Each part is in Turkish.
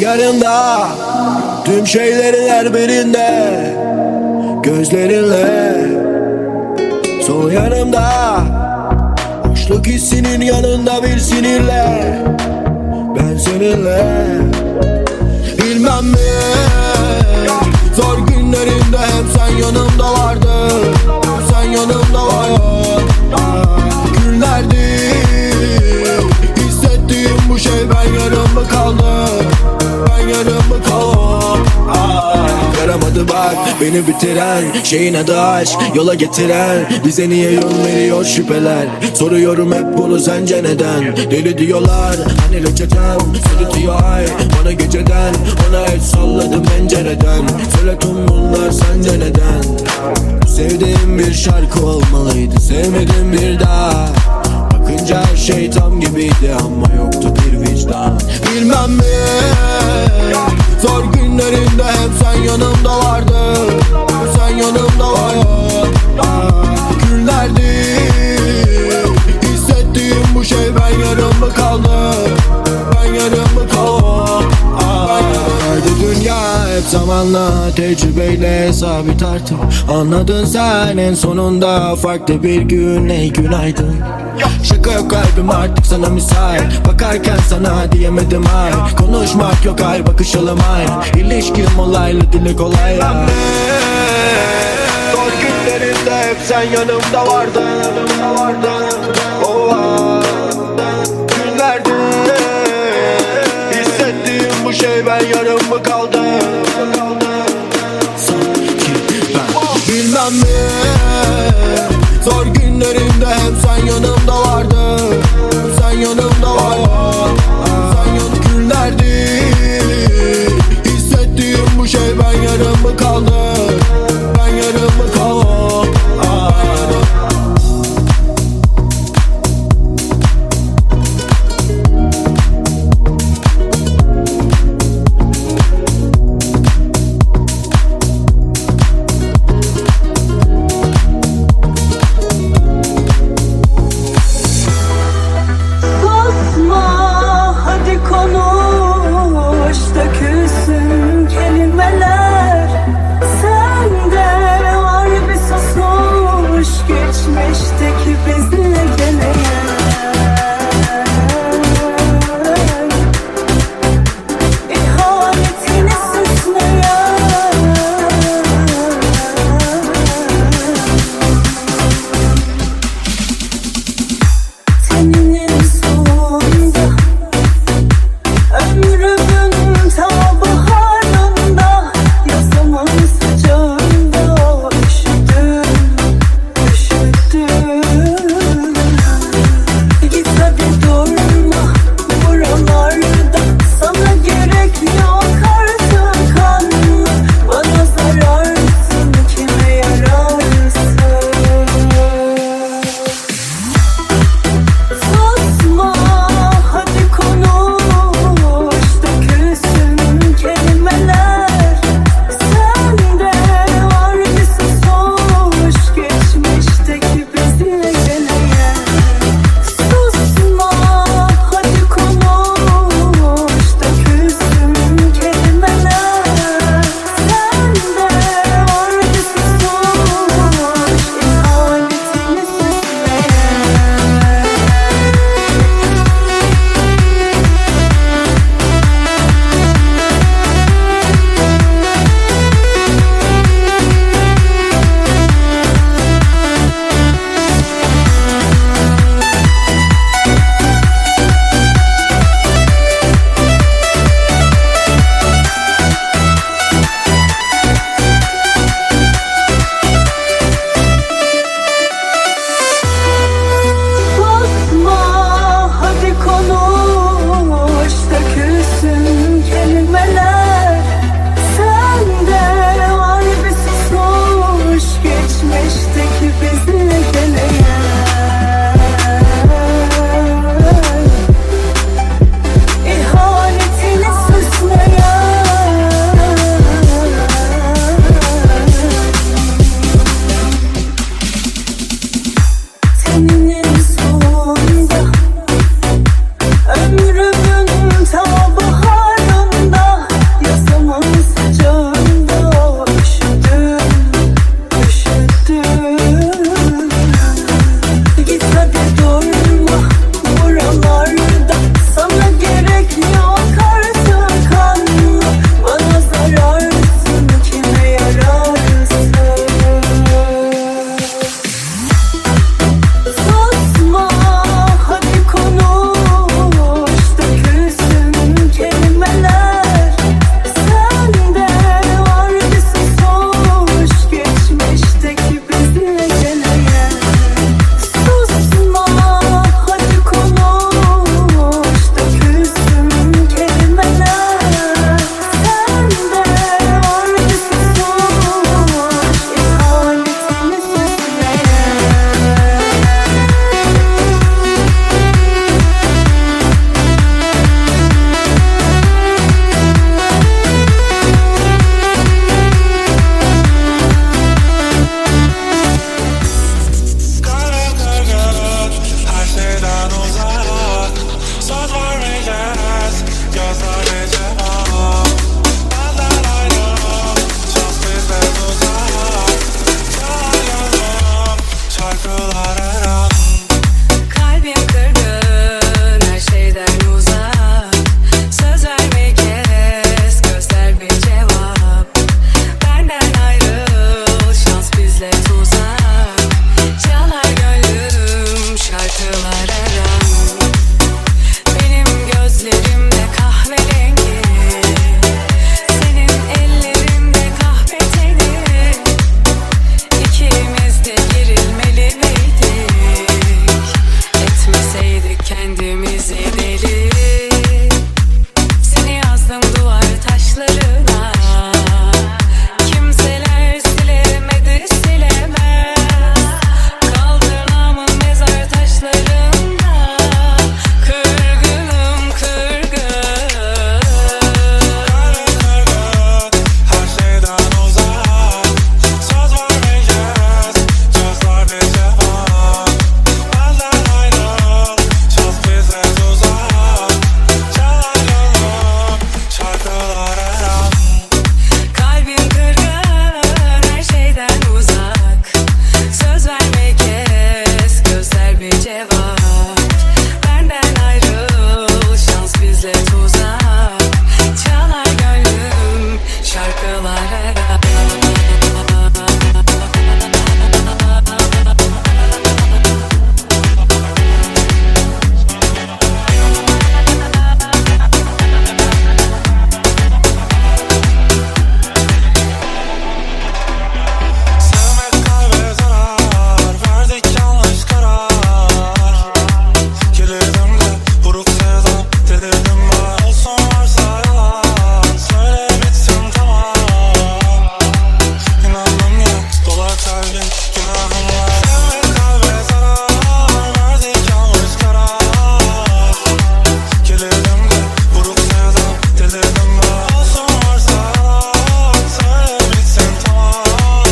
yarında, tüm şeylerin her birinde, gözlerinle. Sol yanımda, boşluk hissinin yanında bir sinirle, ben seninle. Bilmem mi, zor günlerimde hep sen yanımda vardın, sen yanımda vardın. Günlerdi hissettiğim bu şey, ben yarım mı kaldım, ben yarım mı kaldım. Yaramadı bak beni bitiren şeyin adı aşk, yola getiren bize niye yol veriyor şüpheler. Soruyorum hep bunu, sence neden? Deli diyorlar hani reçetem, sırıtıyor ay bana geceden. Ona el salladım pencereden, söyle tüm bunlar sence neden? Sevdiğim bir şarkı olmalıydı, sevmedim bir daha. Bakınca her şey tam gibiydi ama yoktu bir vicdan. Bilmem mi, zor günlerimde hep sen yanımda vardın, sen yanımda vardın. Günlerdi hissettiğim bu şey, ben yarım mı kaldım, ben yarım mı kaldım. Nerede dünya hep zamanla, tecrübeyle sabit artık. Anladın sen en sonunda, farklı bir gün, ey günaydın. Şaka yok kalbim artık sana müsait, bakarken sana diyemedim ay. Konuşmak yok ay, bakışalım ay. İlişkim olaylı, dili kolay ya. Zor günlerimde hep sen yanımda vardın, günlerde hissettiğim bu şey, ben yarım mı kaldım, sanki ben. Bilmem mi, zor günlerimde hep sen yanımda vardın, sen yanımda vardın. Günlerdi hissettiğim bu şey, ben yarım mı kaldım, ben yarım mı kaldım. Konuş, dökülsün kelimeler. Sen uzak, çalar gönlüm şarkılar aram. Benim gözlerimde kahverengi, senin ellerinde kahve teni. İkimiz de gerilmeli miydik? Etmeseydik kendimizi deli. Seni yazdım duvar taşlarına, kimseler silemedi silemez. Kaldır namın mezar taşlarında, kırgınım kırgın. Her şeyden uzak, söz vermeyeceğiz, gözler bir cevap. Benden ayrıl, çok bize tuzak, çalar gönlüm şarkılar aram. Kalbim kırgın, her şeyden uzak, söz verme kes, gözler bir cevap. Benden ayrıl, şans bizle tuzak, çalar gönlüm şarkılar aram. Sevmek kalbe zarar, verdik yanlış karar. Gelirdim de buruk sevdam, delirdim ben. Olsun varsa yalan, söyle bitsin tamam. İnandım ya, dolar kalbin günahım var. Sevmek kalbe zarar, verdik yanlış karar. Gelirdim de buruk sevdam, delirdim ben. Olsun varsa yalan, söyle bitsin tamam.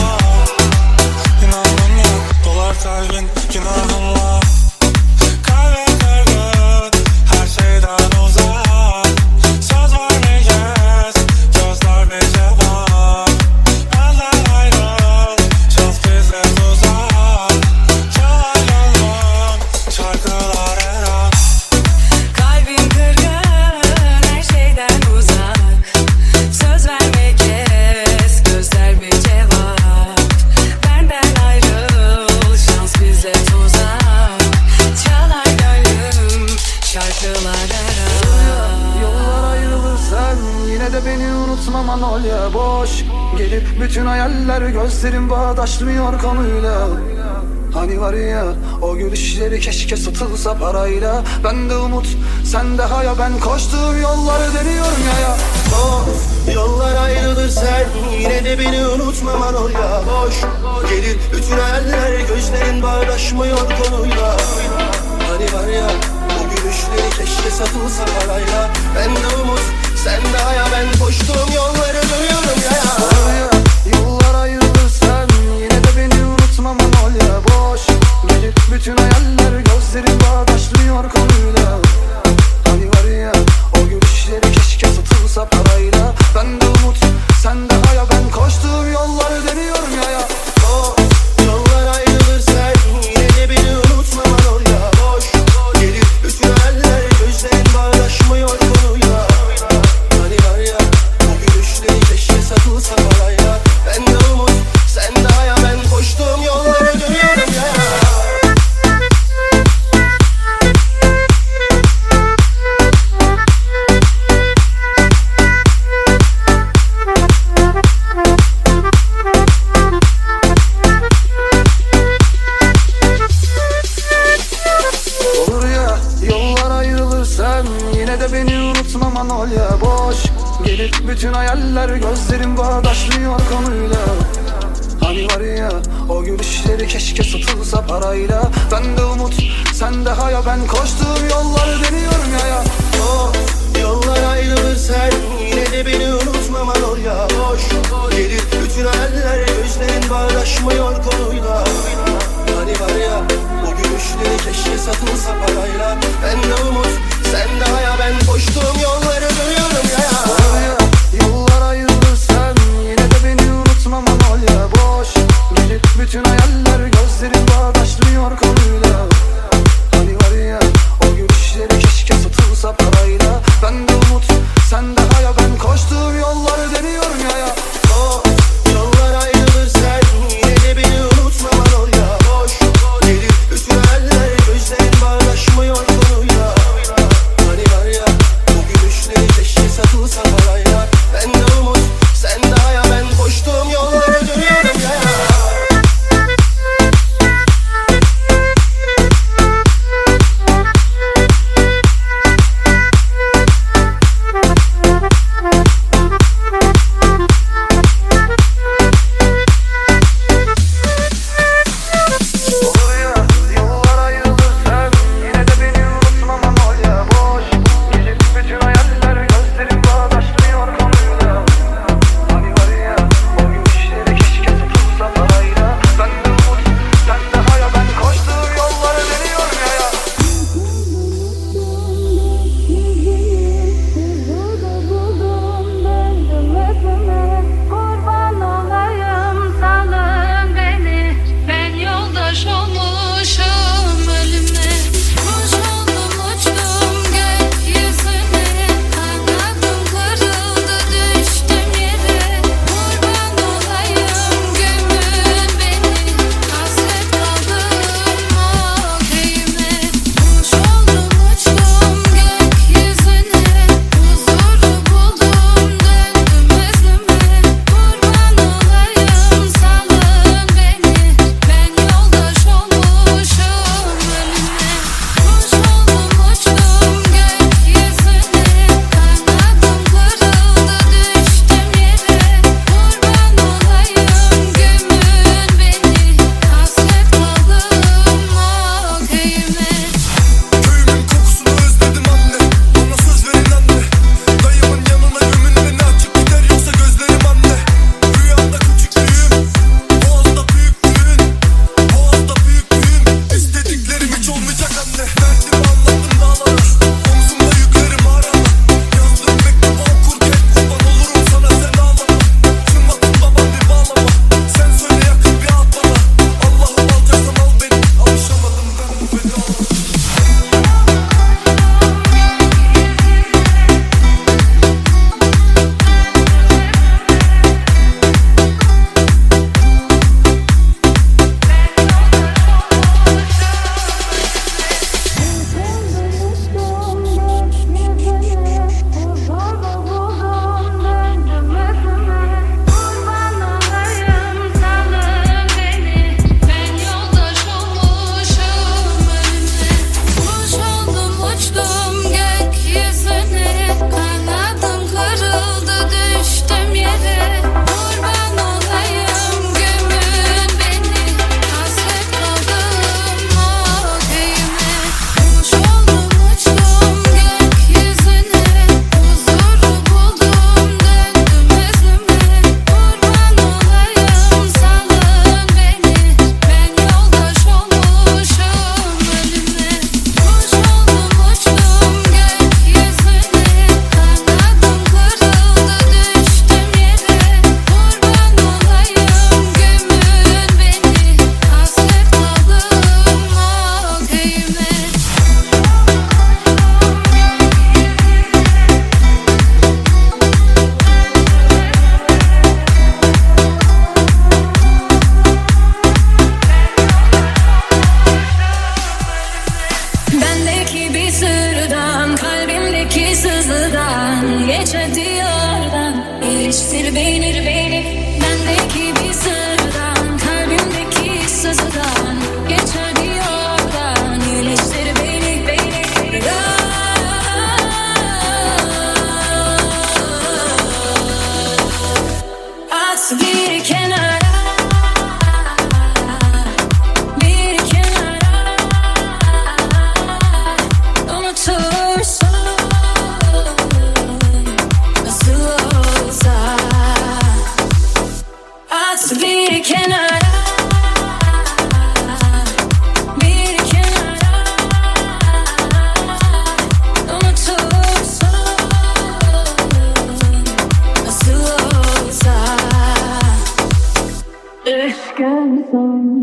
İnandım ya, dolar kalbin günahım var. Kalbe kırgın, her şeyden uzak, söz vermeyeceğiz, gözler bir cevap. Benden ayrıl, çok bize tuzak, çalar gönlüm şarkılar aram. Kalbim kırgın, her şeyden uzak, söz verme kes, gözler bir cevap. Benden ayrıl, şans bize tuzak, çalar gönlüm şarkılar aram. Yollar ayrılırsan yine de beni unutma Manolya. Boş gelip bütün hayaller, gözlerim bağdaşmıyor konuyla. Hani var ya o gülüşleri, keşke satılsa parayla. Ben de umut, sen de haya, ben koştuğum yolları deniyorum ya. Of, yollar ayrılır sen yine de beni unutma Manolya. Boş gelir bütün hayaller, gözlerin bağdaşmıyor konuyla. Hani var ya o gülüşleri, keşke satılsa parayla. Ben de umut, sen de haya, ben koştuğum yolları dönüyorum ya. Var ya yollar ayrılırsan yine de beni unutma Manolya. Boş gelip bütün hayaller, gözlerim bağdaşmıyor konuyla. Hani var ya o gülüşleri, keşke satılsa parayla. Ben de umut, sen de haya, ben koştuğum yolları deniyorum ya. Of, yollar ayrılır sen yine de beni unutma Manolya. Boş gelir bütün hayaller, gözlerin bağdaşmıyor konuyla. Hani var ya o gülüşleri, keşke satılsa parayla. Ben de umut, sen de haya, ben koştuğum yolları dönüyorum ya. Olur ya yollar ayrılırsan yine de beni unutma Manolya. Boş gelip bütün hayaller, gözlerim bağdaşmıyor konuyla. Hani var ya o gülüşleri, keşke satılsa parayla. Ben de umut, sen de haya, ben koştuğum yolları deniyorum ya. Of, yollar ayrılır sen yine de beni unutma Manolya. Boş gelir bütün hayaller, gözlerin bağdaşmıyor konuyla. Hani var ya o gülüşleri, keşke satılsa parayla. Ben de umut, sen de haya, ben koştuğum yolları dönüyorum ya. Olur ya yollar ayrılırsan yine de beni unutma Manolya. Boş gelip bütün hayaller, gözlerim bağdaşmıyor konuyla. Hani var ya o gülüşleri, keşke satılsa parayla. Ben de umut, sen de haya, ben koştuğum yolları deniyorum ya. Of, yollar ayrılır sen yine de beni unutma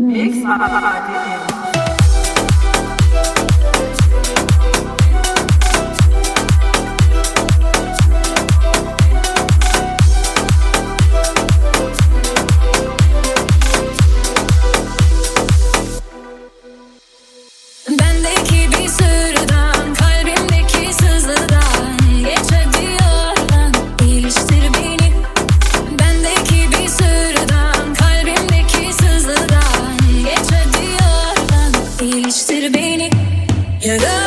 Bendeki bir sırdan, kalbimdeki sızıdan geç hadi oradan, iliştir beni. Bendeki bir sırdan, kalbimdeki sızıdan geç hadi oradan, iliştir beni. Ya da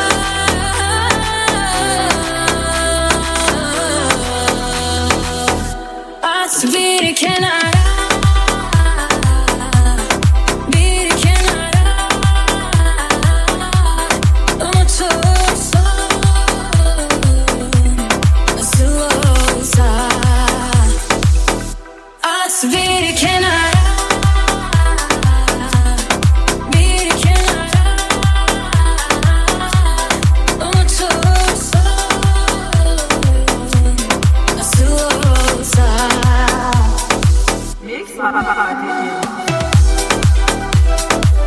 at bir kenara.